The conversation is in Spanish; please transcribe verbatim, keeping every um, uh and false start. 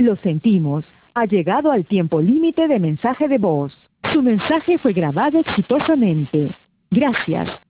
Lo sentimos. Ha llegado al tiempo límite de mensaje de voz. Su mensaje fue grabado exitosamente. Gracias.